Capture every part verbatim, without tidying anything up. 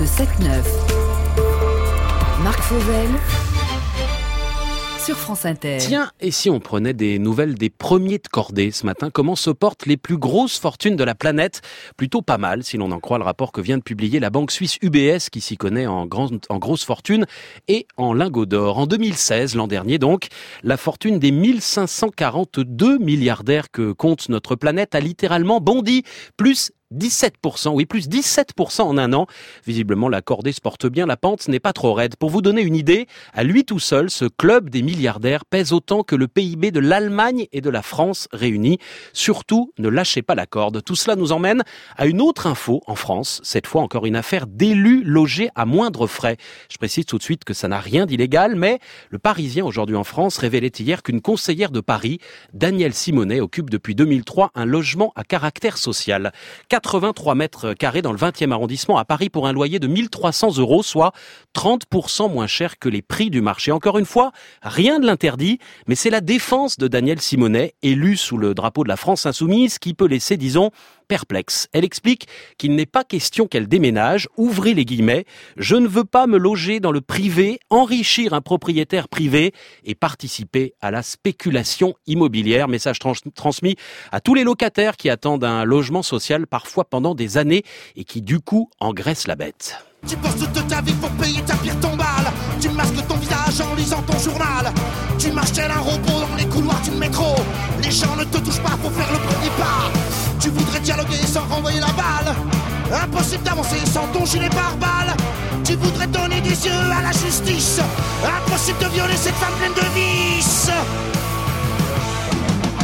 Le sept neuf. Marc Fauvel sur France Inter. Tiens, et si on prenait des nouvelles des premiers de cordée ce matin? Comment se portent les plus grosses fortunes de la planète? Plutôt pas mal, si l'on en croit le rapport que vient de publier la banque suisse U B S, qui s'y connaît en, grand, en grosse fortune et en lingots d'or. En deux mille seize, l'an dernier donc, la fortune des mille cinq cent quarante-deux milliardaires que compte notre planète a littéralement bondi, plus dix-sept pour cent, oui, plus dix-sept pour cent en un an. Visiblement, la cordée se porte bien, la pente n'est pas trop raide. Pour vous donner une idée, à lui tout seul, ce club des milliardaires pèse autant que le P I B de l'Allemagne et de la France réunis. Surtout, ne lâchez pas la corde. Tout cela nous emmène à une autre info en France. Cette fois, encore une affaire d'élus logés à moindre frais. Je précise tout de suite que ça n'a rien d'illégal, mais le Parisien, aujourd'hui en France, révélait hier qu'une conseillère de Paris, Danielle Simonet, occupe depuis deux mille trois un logement à caractère social. quatre-vingt-trois mètres carrés dans le vingtième arrondissement à Paris pour un loyer de mille trois cents euros, soit trente pour cent moins cher que les prix du marché. Encore une fois, rien ne l'interdit, mais c'est la défense de Danielle Simonet, élue sous le drapeau de la France Insoumise, qui peut laisser, disons, perplexe. Elle explique qu'il n'est pas question qu'elle déménage, ouvrez les guillemets, je ne veux pas me loger dans le privé, enrichir un propriétaire privé et participer à la spéculation immobilière. Message trans- transmis à tous les locataires qui attendent un logement social parfois pendant des années et qui du coup engraissent la bête. Tu bosses toute ta vie pour payer ta pire tombale. Tu masques ton visage en lisant ton journal. Tu marches tel un robot dans les couloirs du métro. Les gens ne te touchent pas pour faire le premier pas. Tu voudrais dialoguer sans renvoyer la balle. Impossible d'avancer sans ton gilet pare-balles. Tu voudrais donner des yeux à la justice. Impossible de violer cette femme pleine de vices.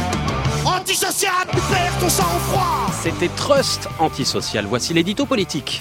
Antisocial, tu perds ton sang-froid. C'était Trust Antisocial. Voici l'édito politique.